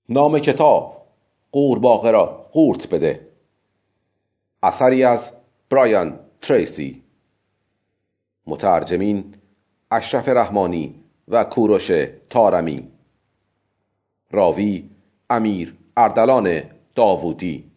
نام کتاب: قورباغه را قورت بده. اثری از برایان تریسی. مترجمین: اشرف رحمانی و کوروش طارمی. راوی: امیر اردلان داوودی.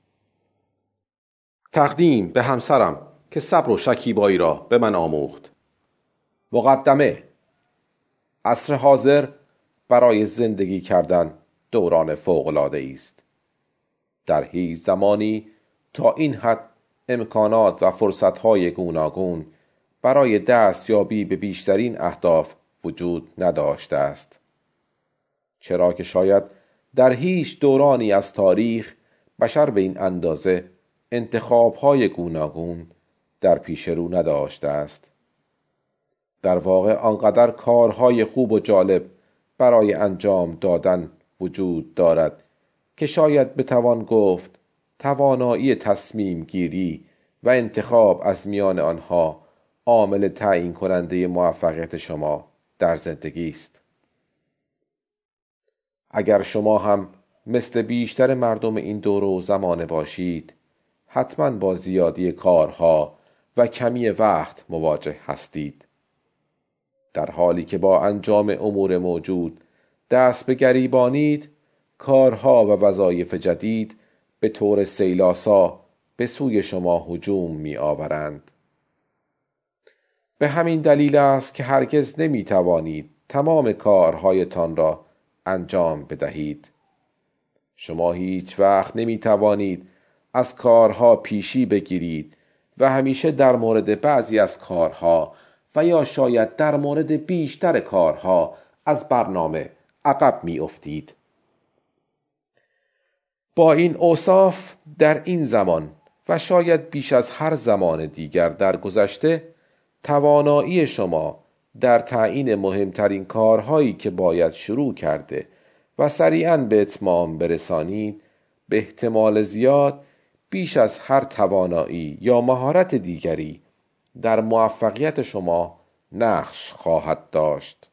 تقدیم به همسرم که صبر و شکیبایی را به من آموخت. مقدمه: عصر حاضر برای زندگی کردن دوران فوق‌العاده‌ای است. در هیچ زمانی تا این حد امکانات و فرصت‌های گوناگون برای دستیابی به بیشترین اهداف وجود نداشته است. چرا که شاید در هیچ دورانی از تاریخ بشر به این اندازه انتخاب‌های گوناگون در پیش رو نداشته است. در واقع آنقدر کارهای خوب و جالب برای انجام دادن وجود دارد که شاید بتوان گفت توانایی تصمیم گیری و انتخاب از میان آنها عامل تعیین کننده موفقیت شما در زندگی است. اگر شما هم مثل بیشتر مردم این دور و زمانه باشید، حتما با زیادی کارها و کمی وقت مواجه هستید. در حالی که با انجام امور موجود دست به گریبانید، کارها و وظایف جدید به طور سیلاسا به سوی شما هجوم می آورند. به همین دلیل است که هرگز نمی توانید تمام کارهایتان را انجام بدهید. شما هیچ وقت نمی توانید از کارها پیشی بگیرید و همیشه در مورد بعضی از کارها و یا شاید در مورد بیشتر کارها از برنامه عقب می افتید. با این اوصاف در این زمان و شاید بیش از هر زمان دیگر در گذشته، توانایی شما در تعیین مهمترین کارهایی که باید شروع کرده و سریعاً به اتمام برسانید به احتمال زیاد بیش از هر توانایی یا مهارت دیگری در موفقیت شما نقش خواهد داشت.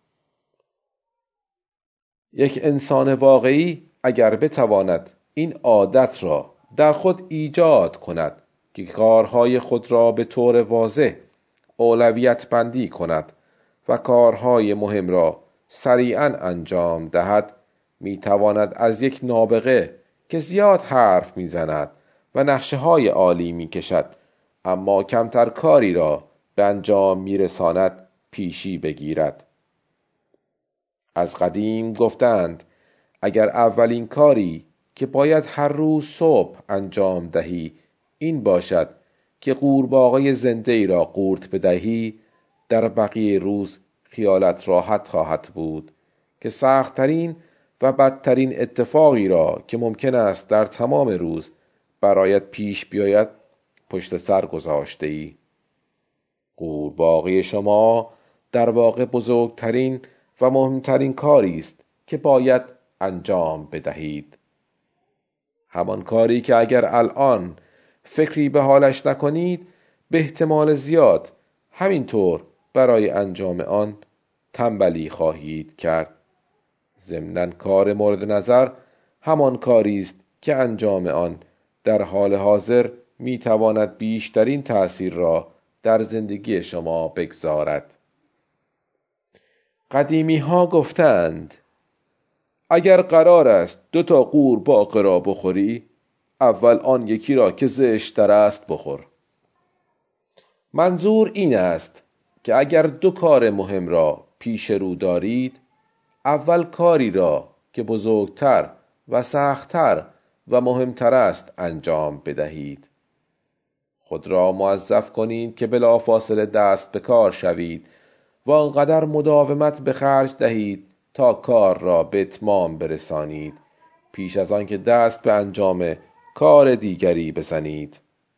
یک انسان واقعی اگر بتواند این عادت را در خود ایجاد کند که کارهای خود را به طور واضح اولویت بندی کند و کارهای مهم را سریعاً انجام دهد، میتواند از یک نابغه که زیاد حرف میزند و نقشه‌های عالی میکشد اما کمتر کاری را به انجام میرساند پیشی بگیرد. از قدیم گفتند اگر اولین کاری که باید هر روز صبح انجام دهی این باشد که قورباغه زنده ای را قورت بدهی، در بقیه روز خیالت راحت خواهد بود که سخت‌ترین و بدترین اتفاقی را که ممکن است در تمام روز برایت پیش بیاید پشت سر گذاشته ای. قورباغه شما در واقع بزرگترین و مهمترین کاری است که باید انجام بدهید. همان کاری که اگر الان فکری به حالش نکنید به احتمال زیاد همینطور برای انجام آن تنبلی خواهید کرد. ضمناً کار مورد نظر همان کاری است که انجام آن در حال حاضر میتواند بیشترین تأثیر را در زندگی شما بگذارد. قدیمی ها گفتند اگر قرار است 2 قورباغه را بخوری، اول آن یکی را که زشت‌تر است بخور. منظور این است که اگر 2 کار مهم را پیش رو دارید، اول کاری را که بزرگتر و سخت‌تر و مهمتر است انجام بدهید. خود را موظف کنید که بلافاصله دست به کار شوید و آنقدر مداومت به خرج دهید تا کار را به اتمام برسانید پیش از آن که دست به انجام کار دیگری بزنید.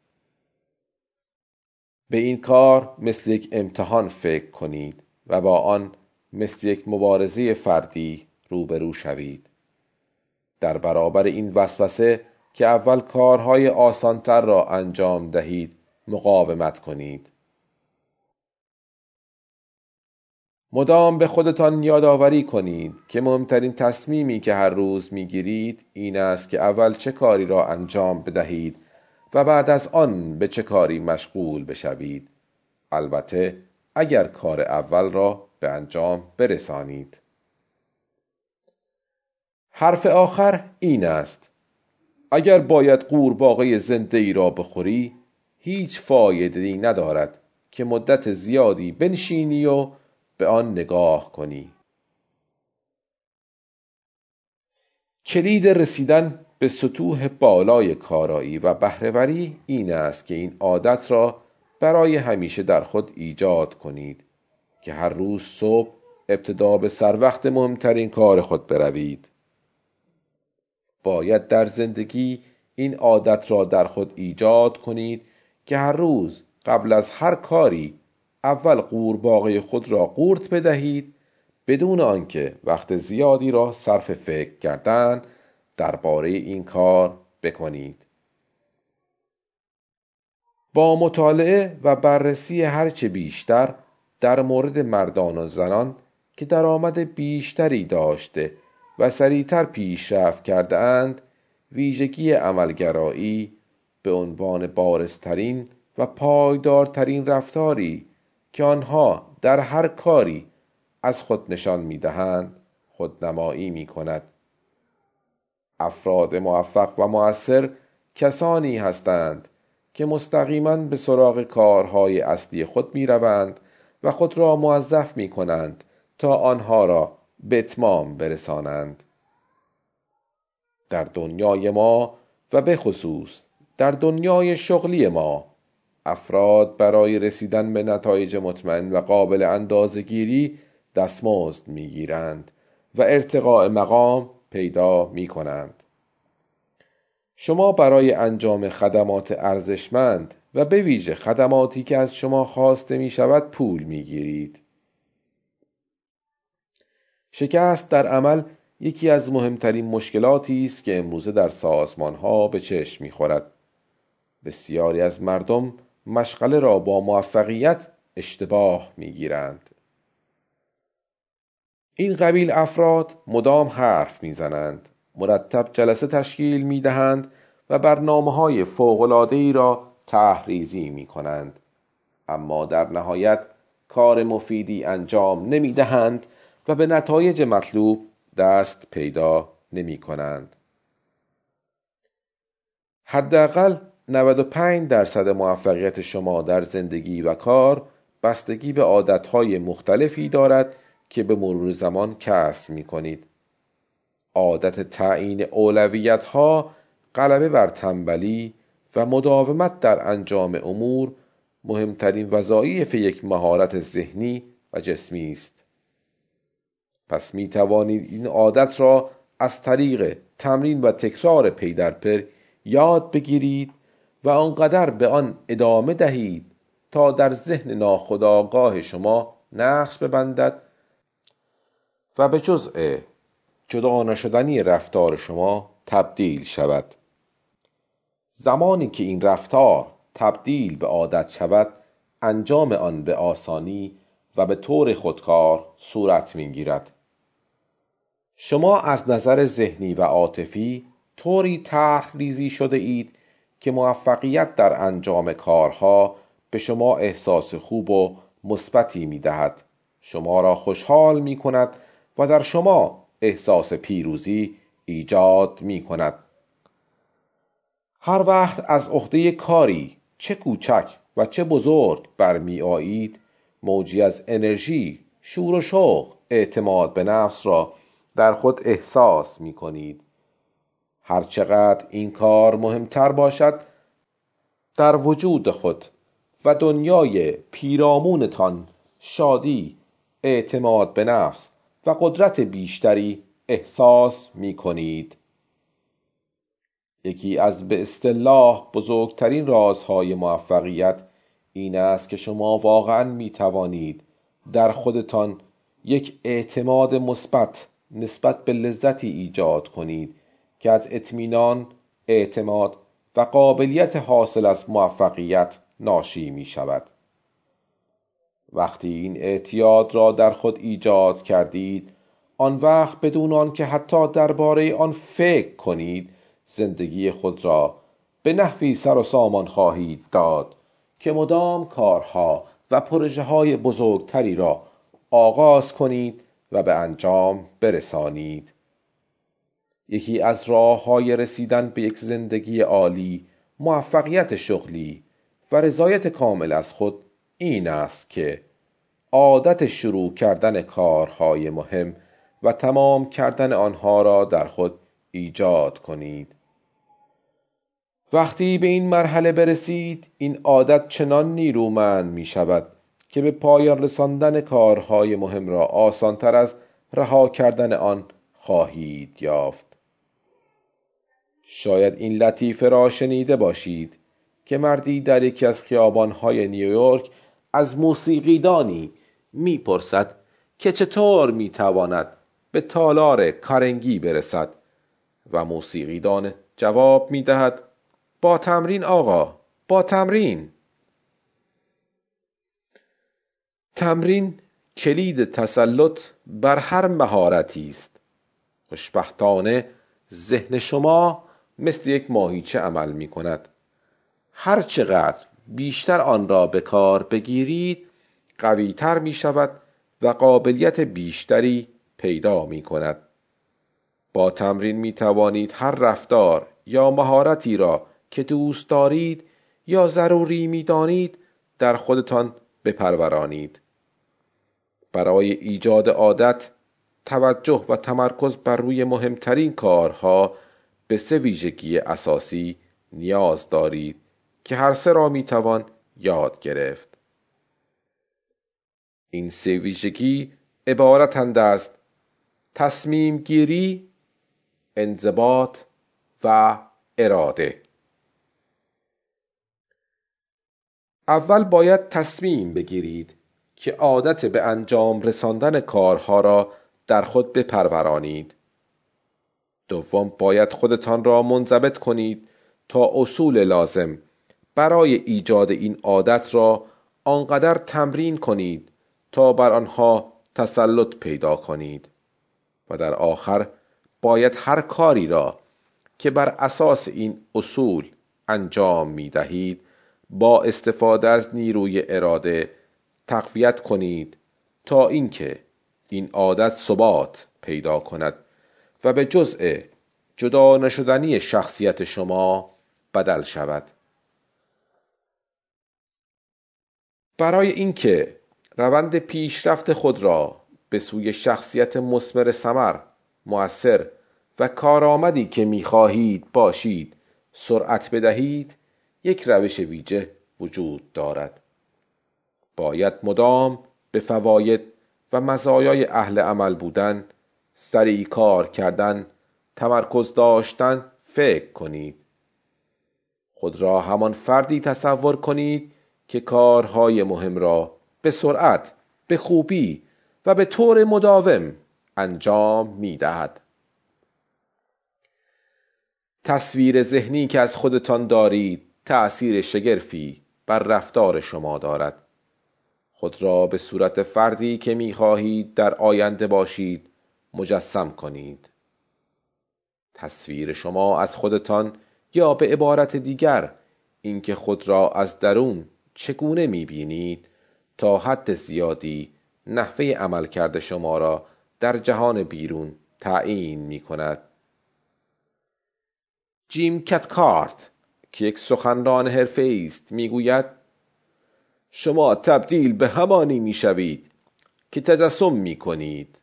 به این کار مثل یک امتحان فکر کنید و با آن مثل یک مبارزه فردی روبرو شوید. در برابر این وسوسه که اول کارهای آسانتر را انجام دهید مقاومت کنید. مدام به خودتان یادآوری کنید که مهمترین تصمیمی که هر روز میگیرید این است که اول چه کاری را انجام بدهید و بعد از آن به چه کاری مشغول بشوید. البته اگر کار اول را به انجام برسانید. حرف آخر این است: اگر باید قورباغه زنده ای را بخوری، هیچ فایده‌ای ندارد که مدت زیادی بنشینی و به آن نگاه کنی. کلید رسیدن به سطوح بالای کارایی و بهره‌وری این است که این عادت را برای همیشه در خود ایجاد کنید که هر روز صبح ابتدا به سر وقت مهمترین کار خود بروید. باید در زندگی این عادت را در خود ایجاد کنید که هر روز قبل از هر کاری اول قورباغه خود را قورت بدهید بدون آنکه وقت زیادی را صرف فکر کردن درباره این کار بکنید. با مطالعه و بررسی هرچه بیشتر در مورد مردان و زنان که درآمد بیشتری داشته و سریعتر پیشرفت کرده اند، ویژگی عملگرایی به عنوان بارزترین و پایدارترین رفتاری که آنها در هر کاری از خود نشان می‌دهند خودنمایی می‌کند. افراد موفق و مؤثر کسانی هستند که مستقیما به سراغ کارهای اصلی خود می‌روند و خود را موظف می‌کنند تا آنها را به اتمام برسانند. در دنیای ما و به خصوص در دنیای شغلی ما، افراد برای رسیدن به نتایج مطمئن و قابل اندازه‌گیری دستمزد می‌گیرند و ارتقاء مقام پیدا می‌کنند. شما برای انجام خدمات ارزشمند و به ویژه خدماتی که از شما خواسته می‌شود پول می‌گیرید. شکست در عمل یکی از مهمترین مشکلاتی است که امروزه در سازمان‌ها به چشم می‌خورد. بسیاری از مردم مشغله را با موفقیت اشتباه می‌گیرند. این قبیل افراد مدام حرف می‌زنند، مرتب جلسه تشکیل می‌دهند و برنامه‌های فوق‌العاده‌ای را طرح‌ریزی می‌کنند، اما در نهایت کار مفیدی انجام نمی‌دهند و به نتایج مطلوب دست پیدا نمی‌کنند. حداقل 95% موفقیت شما در زندگی و کار بستگی به عادت‌های مختلفی دارد که به مرور زمان کسب می‌کنید. عادت تعیین اولویت‌ها، غلبه بر تنبلی و مداومت در انجام امور مهمترین وظایف یک مهارت ذهنی و جسمی است. پس می توانید این عادت را از طریق تمرین و تکرار پی در پی یاد بگیرید و آنقدر به آن ادامه دهید تا در ذهن ناخودآگاه شما نقش ببندد و به جزء جدا نشدنی رفتار شما تبدیل شود. زمانی که این رفتار تبدیل به عادت شود، انجام آن به آسانی و به طور خودکار صورت می‌گیرد. شما از نظر ذهنی و عاطفی طوری طرح‌ریزی شده اید که موفقیت در انجام کارها به شما احساس خوب و مثبتی می‌دهد، شما را خوشحال می‌کند و در شما احساس پیروزی ایجاد می‌کند. هر وقت از عهده کاری چه کوچک و چه بزرگ برمی‌آیید، موجی از انرژی، شور و شوق، اعتماد به نفس را در خود احساس می‌کنید. هر چقدر این کار مهمتر باشد، در وجود خود و دنیای پیرامونتان شادی، اعتماد به نفس و قدرت بیشتری احساس می‌کنید. یکی از به اصطلاح بزرگترین رازهای موفقیت این است که شما واقعاً می‌توانید در خودتان یک اعتماد مثبت نسبت به لذتی ایجاد کنید که از اطمینان، اعتماد و قابلیت حاصل از موفقیت ناشی می شود. وقتی این اعتیاد را در خود ایجاد کردید، آن وقت بدون آن که حتی درباره آن فکر کنید زندگی خود را به نحوی سر و سامان خواهید داد که مدام کارها و پروژه‌های بزرگتری را آغاز کنید و به انجام برسانید. یکی از راه‌های رسیدن به یک زندگی عالی، موفقیت شغلی و رضایت کامل از خود این است که عادت شروع کردن کارهای مهم و تمام کردن آنها را در خود ایجاد کنید. وقتی به این مرحله برسید، این عادت چنان نیرومند می شود که به پایان رساندن کارهای مهم را آسانتر از رها کردن آن خواهید یافت. شاید این لطیفه را شنیده باشید که مردی در یکی از خیابان‌های نیویورک از موسیقیدانی می‌پرسد که چطور می‌تواند به تالار کارنگی برسد و موسیقیدان جواب می‌دهد: با تمرین آقا، با تمرین. تمرین کلید تسلط بر هر مهارتی است. خوشبختانه ذهن شما مثل یک ماهیچه عمل می کند. هر چقدر بیشتر آن را به کار بگیرید قوی تر می شود و قابلیت بیشتری پیدا می کند. با تمرین می توانید هر رفتار یا مهارتی را که دوست دارید یا ضروری می دانید در خودتان بپرورانید. برای ایجاد عادت، توجه و تمرکز بر روی مهمترین کارها به 3 ویژگی اساسی نیاز دارید که هر 3 را میتوان یاد گرفت. این 3 ویژگی عبارتند از تصمیم گیری، انضباط و اراده. اول باید تصمیم بگیرید که عادت به انجام رساندن کارها را در خود بپرورانید. دوم باید خودتان را منضبط کنید تا اصول لازم برای ایجاد این عادت را آنقدر تمرین کنید تا بر آنها تسلط پیدا کنید. و در آخر باید هر کاری را که بر اساس این اصول انجام می دهید با استفاده از نیروی اراده تقویت کنید تا اینکه این عادت ثبات پیدا کند و به جزء جدا نشدنی شخصیت شما بدل شود. برای اینکه روند پیشرفت خود را به سوی شخصیت مثمر ثمر، مؤثر و کارآمدی که می‌خواهید باشید سرعت بدهید، یک روش ویژه وجود دارد. باید مدام به فواید و مزایای اهل عمل بودن، سریع کار کردن، تمرکز داشتن فکر کنید. خود را همان فردی تصور کنید که کارهای مهم را به سرعت، به خوبی و به طور مداوم انجام می‌دهد. تصویر ذهنی که از خودتان دارید تأثیر شگرفی بر رفتار شما دارد. خود را به صورت فردی که می‌خواهید در آینده باشید مجسم کنید. تصویر شما از خودتان، یا به عبارت دیگر اینکه خود را از درون چگونه می‌بینید، تا حد زیادی نحوه عملکرد شما را در جهان بیرون تعیین می‌کند. جیم کاتکارت که یک سخنران حرفه‌ای است می‌گوید: شما تبدیل به همانی می‌شوید که تجسم می‌کنید.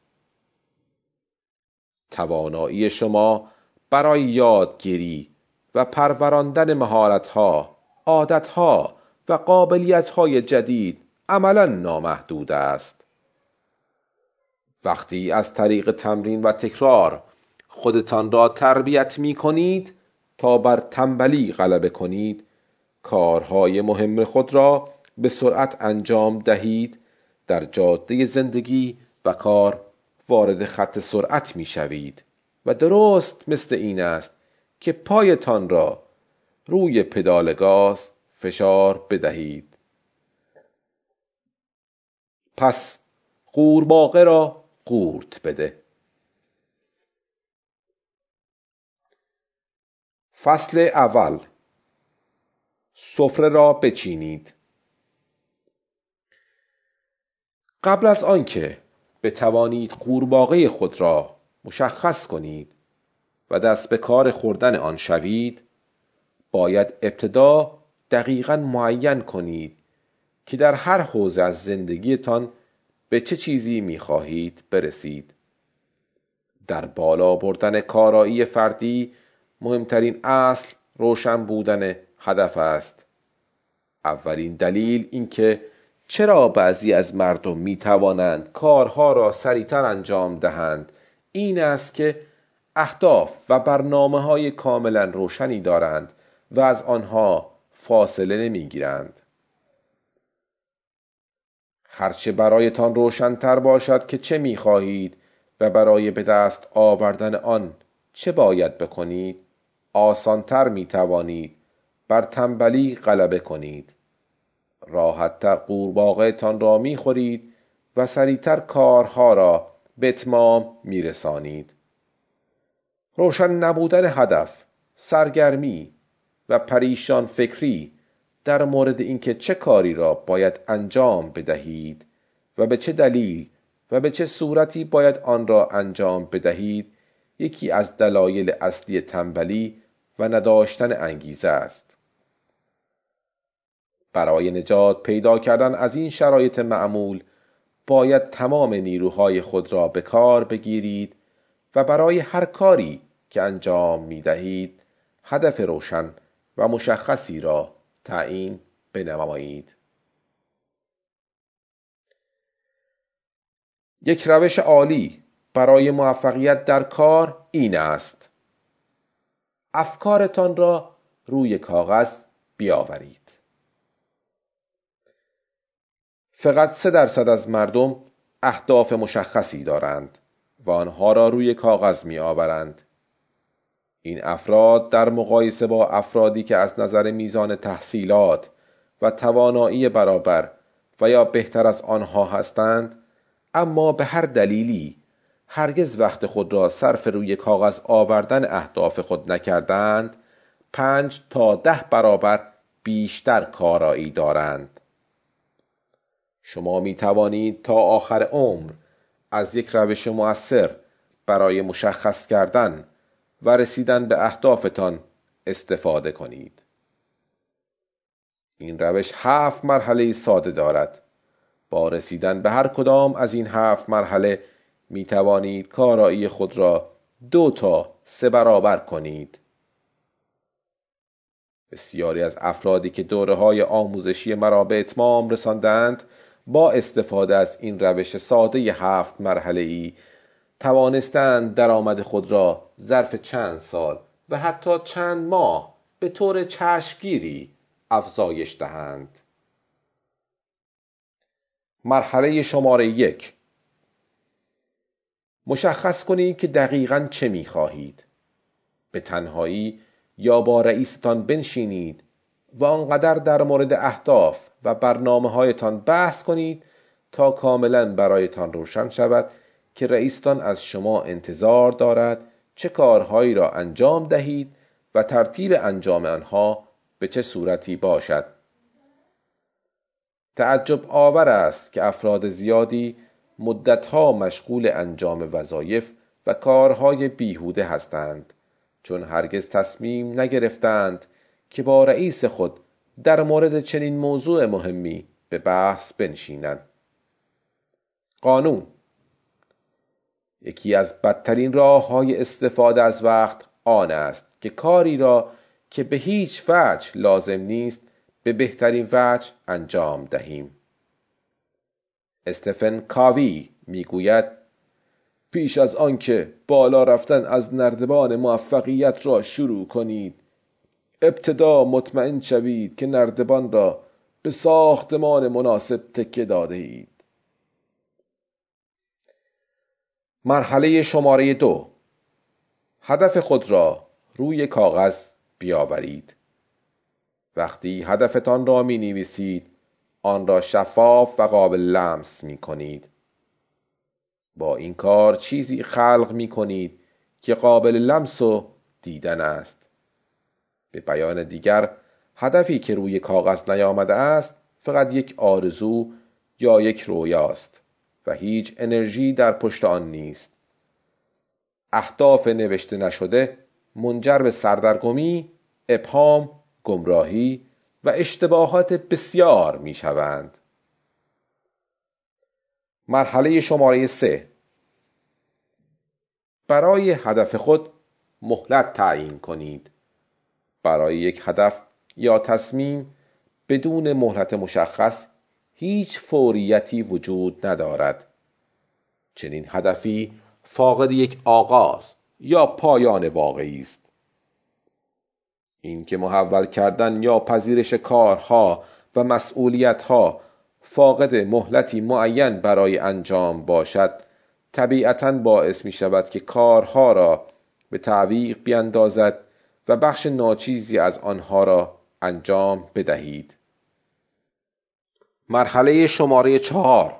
توانایی شما برای یادگیری و پروراندن مهارت‌ها، عادت‌ها و قابلیت‌های جدید عملاً نامحدود است. وقتی از طریق تمرین و تکرار خودتان را تربیت می‌کنید تا بر تنبلی غلبه کنید، کارهای مهم خود را به سرعت انجام دهید، در جاده زندگی و کار وارد خط سرعت می‌شوید و درست مثل این است که پایتان را روی پدال گاز فشار بدهید. پس قورباغه را قورت بده. فصل اول. سفره را بچینید. قبل از آنکه بتوانید قورباغه خود را مشخص کنید و دست به کار خوردن آن شوید، باید ابتدا دقیقاً معین کنید که در هر حوزه از زندگیتان به چه چیزی می‌خواهید برسید. در بالا بردن کارایی فردی مهمترین اصل روشن بودن هدف است. اولین دلیل این که چرا بعضی از مردم می‌توانند کارها را سریعتر انجام دهند این است که اهداف و برنامه‌های کاملا روشنی دارند و از آنها فاصله نمی‌گیرند. هرچه برایتان روشن‌تر باشد که چه می‌خواهید و برای به دست آوردن آن چه باید بکنید، آسان‌تر می‌توانید بر تنبلی غلبه کنید. راحت‌تر قورباغه‌تان را می‌خورید و سریعتر کارها را به اتمام می‌رسانید. روشن نبودن هدف، سرگرمی و پریشان فکری در مورد اینکه چه کاری را باید انجام بدهید و به چه دلیل و به چه صورتی باید آن را انجام بدهید یکی از دلایل اصلی تنبلی و نداشتن انگیزه است. برای نجات پیدا کردن از این شرایط معمول باید تمام نیروهای خود را به کار بگیرید و برای هر کاری که انجام می دهید هدف روشن و مشخصی را تعیین بنمایید. یک روش عالی برای موفقیت در کار این است: افکارتان را روی کاغذ بیاورید. فقط 3% از مردم اهداف مشخصی دارند و آنها را روی کاغذ می آورند. این افراد در مقایسه با افرادی که از نظر میزان تحصیلات و توانایی برابر و یا بهتر از آنها هستند، اما به هر دلیلی هرگز وقت خود را صرف روی کاغذ آوردن اهداف خود نکردند، 5 تا 10 برابر بیشتر کارایی دارند. شما می توانید تا آخر عمر از یک روش مؤثر برای مشخص کردن و رسیدن به اهدافتان استفاده کنید. این روش 7 مرحله ساده دارد. با رسیدن به هر کدام از این 7 مرحله می توانید کارایی خود را 2 تا 3 برابر کنید. بسیاری از افرادی که دوره‌های آموزشی مرا به اتمام رساندند با استفاده از این روش ساده 7 مرحله‌ای توانستند درآمد خود را ظرف چند سال و حتی چند ماه به طور چشمگیری افزایش دهند. مرحله شماره 1: مشخص کنید که دقیقاً چه می خواهید. به تنهایی یا با رئیستان بنشینید و آنقدر در مورد اهداف و برنامه‌هایتان بحث کنید تا کاملاً برایتان روشن شود که رئیستان از شما انتظار دارد چه کارهایی را انجام دهید و ترتیب انجام آنها به چه صورتی باشد. تعجب آور است که افراد زیادی مدتها مشغول انجام وظایف و کارهای بیهوده هستند، چون هرگز تصمیم نگرفتند که با رئیس خود در مورد چنین موضوع مهمی به بحث بنشینند. قانون: یکی از بدترین راه‌های استفاده از وقت آن است که کاری را که به هیچ وجه لازم نیست به بهترین وجه انجام دهیم. استفن کاوی میگوید: پیش از آنکه بالا رفتن از نردبان موفقیت را شروع کنید، ابتدا مطمئن شوید که نردبان را به ساختمان مناسب تکیه داده اید. مرحله شماره 2: هدف خود را روی کاغذ بیاورید. وقتی هدفتان را می نویسید، آن را شفاف و قابل لمس می کنید. با این کار چیزی خلق می کنید که قابل لمس و دیدن است. به بیان دیگر، هدفی که روی کاغذ نیامده است فقط یک آرزو یا یک رویاست و هیچ انرژی در پشت آن نیست. اهداف نوشته نشده منجر به سردرگمی، ابهام، گمراهی و اشتباهات بسیار می شوند. مرحله شماره 3. برای هدف خود مهلت تعیین کنید. برای یک هدف یا تصمیم بدون مهلت مشخص هیچ فوریتی وجود ندارد. چنین هدفی فاقد یک آغاز یا پایان واقعی است. این که محول کردن یا پذیرش کارها و مسئولیتها فاقد مهلتی معین برای انجام باشد، طبیعتاً باعث می شود که کارها را به تعویق بیندازد و بخش ناچیزی از آنها را انجام بدهید. مرحله شماره 4.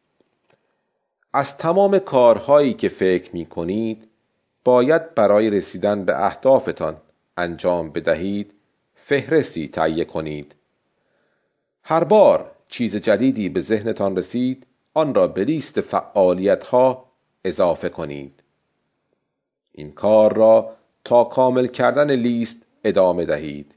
از تمام کارهایی که فکر می کنید باید برای رسیدن به اهدافتان انجام بدهید فهرستی تهیه کنید. هر بار چیز جدیدی به ذهنتان رسید آن را به لیست فعالیت‌ها اضافه کنید. این کار را تا کامل کردن لیست ادامه دهید.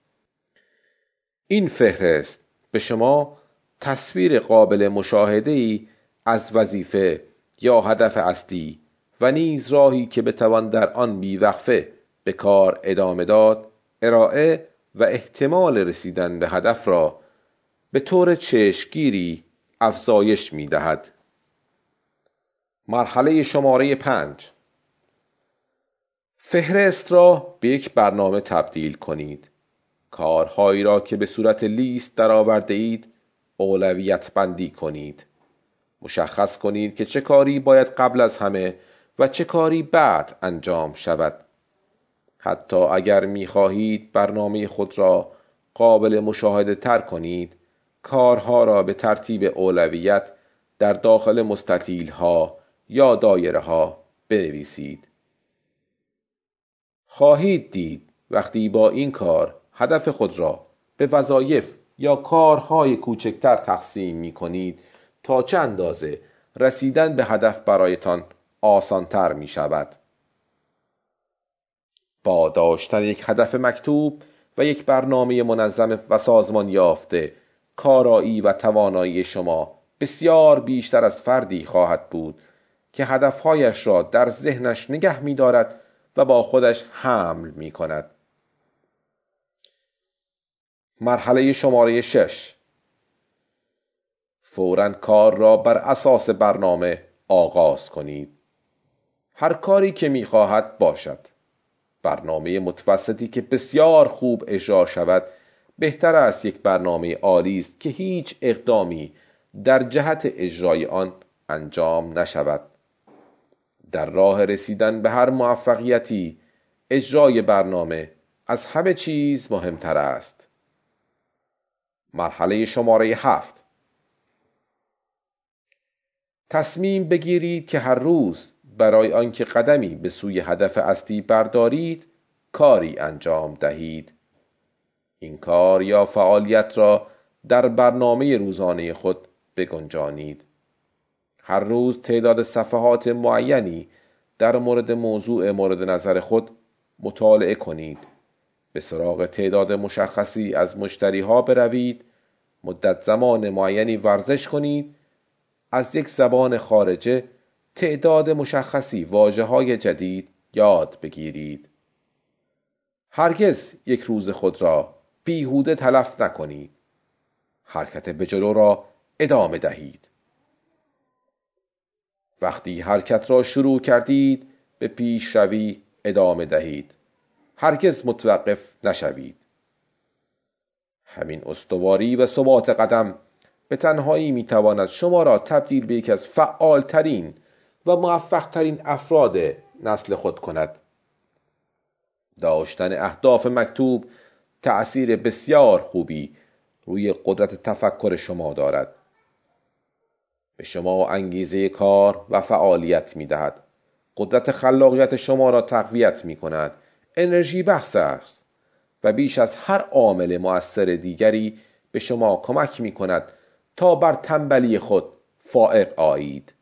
این فهرست به شما تصویر قابل مشاهده‌ای از وظیفه یا هدف اصلی و نیز راهی که بتوان در آن بی‌وقفه به کار ادامه داد، ارائه و احتمال رسیدن به هدف را به طور چشمگیری افزایش می دهد. مرحله شماره 5. فهرست را به یک برنامه تبدیل کنید. کارهایی را که به صورت لیست درآورده اید اولویت بندی کنید. مشخص کنید که چه کاری باید قبل از همه و چه کاری بعد انجام شود. حتی اگر می خواهید برنامه خود را قابل مشاهده تر کنید، کارها را به ترتیب اولویت در داخل مستطیل ها یا دایره ها بنویسید. خواهید دید وقتی با این کار هدف خود را به وظایف یا کارهای کوچکتر تقسیم می کنید تا چه اندازه رسیدن به هدف برایتان آسانتر می شود. با داشتن یک هدف مکتوب و یک برنامه منظم و سازمان یافته، کارایی و توانایی شما بسیار بیشتر از فردی خواهد بود که هدفهایش را در ذهنش نگه می دارد و با خودش حمل می کند. مرحله شماره 6. فوراً کار را بر اساس برنامه آغاز کنید. هر کاری که می خواهد باشد. برنامه متوسطی که بسیار خوب اجرا شود بهتر است یک برنامه عالی است که هیچ اقدامی در جهت اجرای آن انجام نشود. در راه رسیدن به هر موفقیتی اجرای برنامه از همه چیز مهمتر است. مرحله شماره 7. تصمیم بگیرید که هر روز برای آنکه قدمی به سوی هدف اصلی بردارید کاری انجام دهید. این کار یا فعالیت را در برنامه روزانه خود بگنجانید. هر روز تعداد صفحات معینی در مورد موضوع مورد نظر خود مطالعه کنید. به سراغ تعداد مشخصی از مشتریها بروید، مدت زمان معینی ورزش کنید، از یک زبان خارجه تعداد مشخصی واژه‌های جدید یاد بگیرید. هرگز یک روز خود را بیهوده تلف نکنید. حرکت به جلو را ادامه دهید. وقتی حرکت را شروع کردید به پیشروی ادامه دهید. هرگز متوقف نشوید. همین استواری و ثبات قدم به تنهایی میتواند شما را تبدیل به یکی از فعالترین و موفقترین افراد نسل خود کند. داشتن اهداف مکتوب تأثیر بسیار خوبی روی قدرت تفکر شما دارد. به شما انگیزه کار و فعالیت می دهد. قدرت خلاقیت شما را تقویت می کند. انرژی بخش است و بیش از هر عامل مؤثر دیگری به شما کمک می کند تا بر تنبلی خود فائق آیید.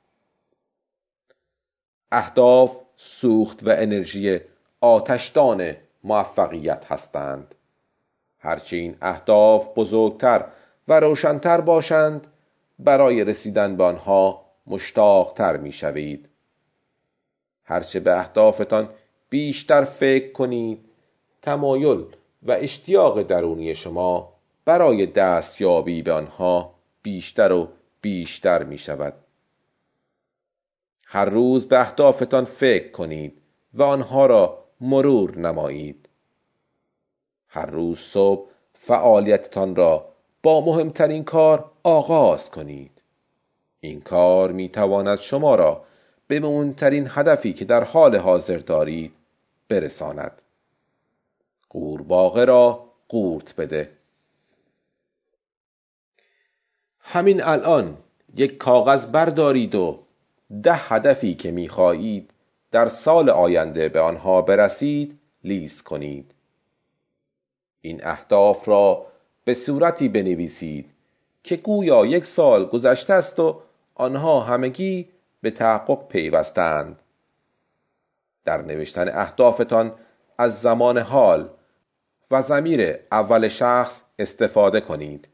اهداف سوخت و انرژی آتشدان موفقیت هستند. هرچه این اهداف بزرگتر و روشن‌تر باشند، برای رسیدن به آنها مشتاق‌تر می‌شوید. هرچه به اهدافتان بیشتر فکر کنید، تمایل و اشتیاق درونی شما برای دستیابی به آنها بیشتر و بیشتر می‌شود. هر روز به اهدافتان فکر کنید و آنها را مرور نمایید. هر روز صبح فعالیتتان را با مهمترین کار آغاز کنید. این کار می تواند شما را به مهمترین هدفی که در حال حاضر دارید برساند. قورباغه را قورت بده. همین الان یک کاغذ بردارید و 10 هدفی که می خواهید در سال آینده به آنها برسید لیست کنید. این اهداف را به صورتی بنویسید که گویا 1 سال گذشته است و آنها همگی به تحقق پیوستند. در نوشتن اهدافتان از زمان حال و ضمیر اول شخص استفاده کنید.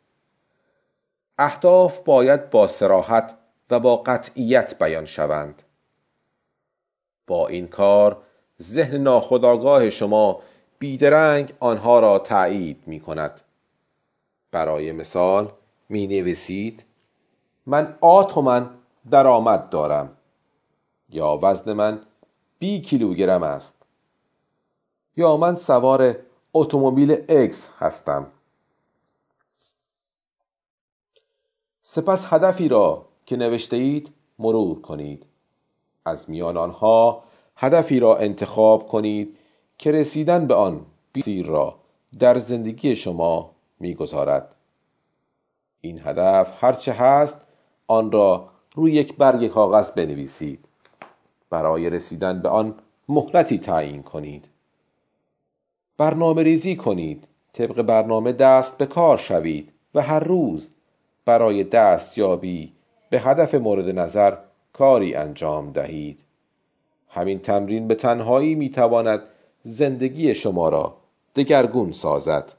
اهداف باید با صراحت و با قطعیت بیان شوند. با این کار ذهن ناخودآگاه شما بیدرنگ آنها را تأیید می کند. برای مثال می نویسید من تومان درآمد دارم، یا وزن من 20 کیلوگرم است، یا من سوار اتومبیل X هستم. سپس هدفی را که نوشته اید مرور کنید. از میان آنها هدفی را انتخاب کنید که رسیدن به آن مسیر را در زندگی شما می‌گذارد. این هدف هرچه هست آن را روی یک برگ کاغذ بنویسید. برای رسیدن به آن مهلتی تعیین کنید. برنامه ریزی کنید. طبق برنامه دست به کار شوید و هر روز برای دستیابی به هدف مورد نظر کاری انجام دهید. همین تمرین به تنهایی میتواند زندگی شما را دگرگون سازد.